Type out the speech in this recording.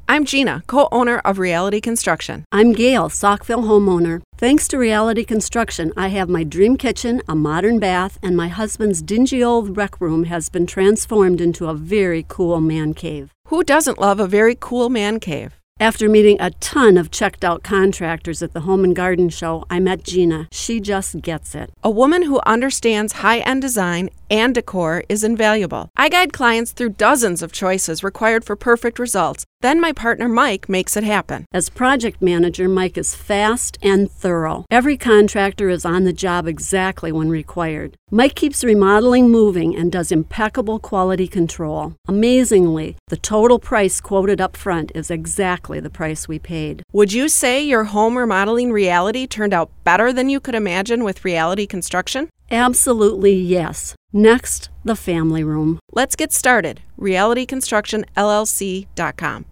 I'm Gina, co-owner of Reality Construction. I'm Gail, Saukville homeowner. Thanks to Reality Construction, I have my dream kitchen, a modern bath, and my husband's dingy old rec room has been transformed into a very cool man cave. Who doesn't love a very cool man cave? After meeting a ton of checked-out contractors at the Home and Garden Show, I met Gina. She just gets it. A woman who understands high-end design and decor is invaluable. I guide clients through dozens of choices required for perfect results. Then my partner Mike makes it happen. As project manager, Mike is fast and thorough. Every contractor is on the job exactly when required. Mike keeps remodeling moving and does impeccable quality control. Amazingly, the total price quoted up front is exactly the price we paid. Would you say your home remodeling Reality turned out better than you could imagine with Reality Construction? Absolutely yes. Next, the family room. Let's get started. RealityConstructionLLC.com.